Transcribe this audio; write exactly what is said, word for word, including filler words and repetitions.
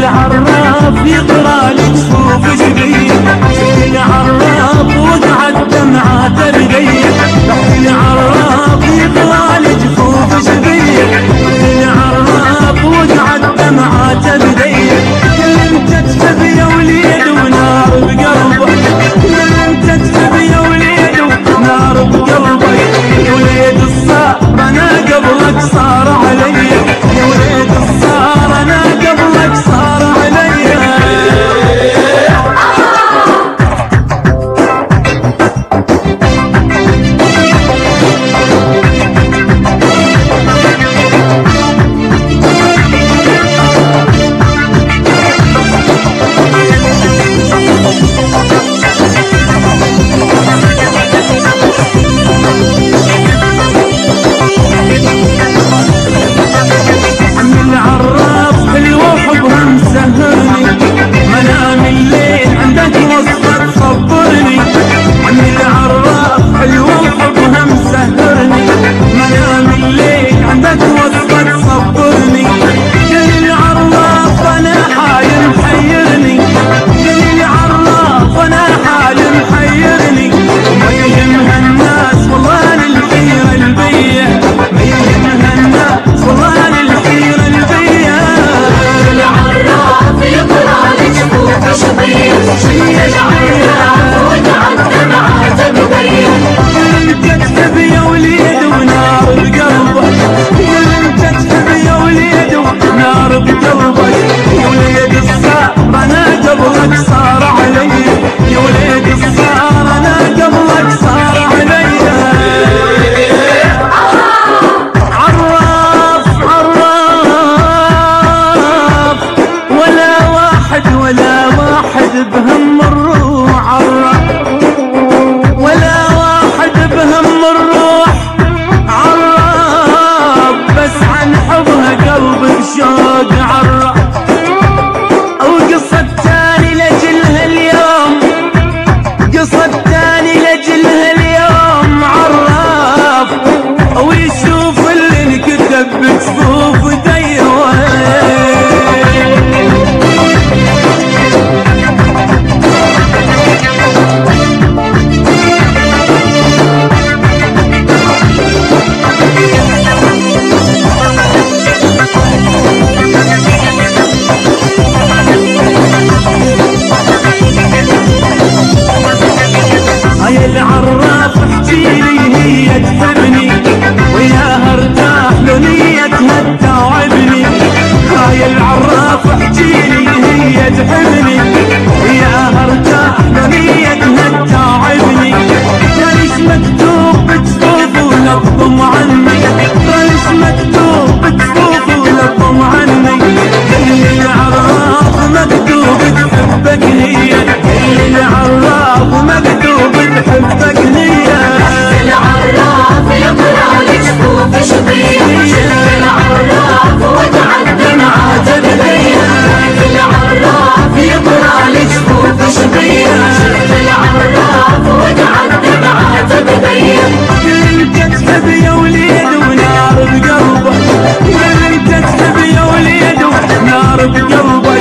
العراف يقرا لي جفوف جبين، العراف وقعد دمعاته بدين، العراف يقرا لي جفوف جبين، العراف وقعد دمعاته بدين. انت تحب يا وليد ونار بقلبك، انت تحب يا وليد ونار بقلبك، يا وليد الصار انا قبلك صار علي، يا وليد الصار انا قبلك صار علي. بهم الروح عراف، ولا واحد بهم الروح عراف، بس عن حبها قلبي بشوق عراف. وقصة تاني لجلها اليوم، قصة تاني لجلها اليوم عراف، ويشوف اللي انكتب بجفوف ديوان. العراف احجيلي هي تحبني، وياها ارتاح لو نيتها تتعبني. هاي العراف احجيلي هي تحبني، وياها ارتاح لو نيتها تتعبني. ليش مكتوب بجفوف ولفظم عني، ليش مكتوب بجفوف ولفظم عني. اللي العراف مكتوب تحبك هي، اللي العراف مكتوب تحبك هي. العراف يقرا لي جفوف شبيه، العراف وقعد دمعاته بديه، العراف يقرا لي جفوف شبيه، العراف وقعد دمعاته بديه. انت تحب يا وليد ونار بقلبك، انت تحب يا وليد ونار بقلبك،